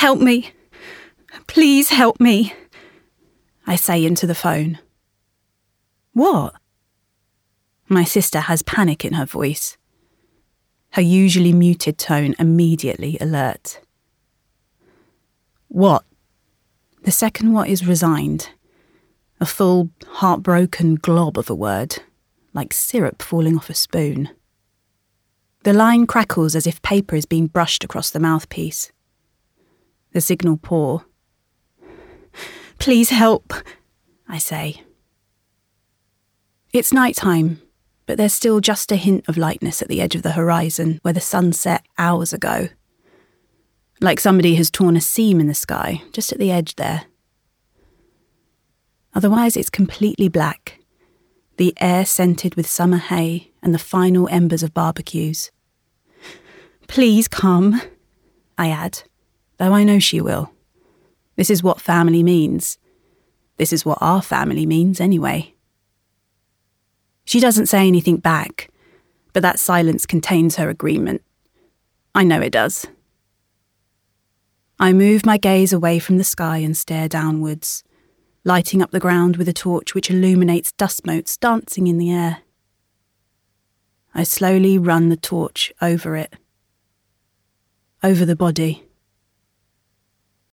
Help me. Please help me, I say into the phone. What? My sister has panic in her voice, her usually muted tone immediately alert. What? The second what is resigned, a full, heartbroken glob of a word, like syrup falling off a spoon. The line crackles as if paper is being brushed across the mouthpiece. The signal poor. Please help, I say. It's night time, but there's still just a hint of lightness at the edge of the horizon where the sun set hours ago. Like somebody has torn a seam in the sky, just at the edge there. Otherwise it's completely black, the air scented with summer hay and the final embers of barbecues. Please come, I add, though I know she will. This is what family means. This is what our family means anyway. She doesn't say anything back, but that silence contains her agreement. I know it does. I move my gaze away from the sky and stare downwards, lighting up the ground with a torch which illuminates dust motes dancing in the air. I slowly run the torch over it, over the body.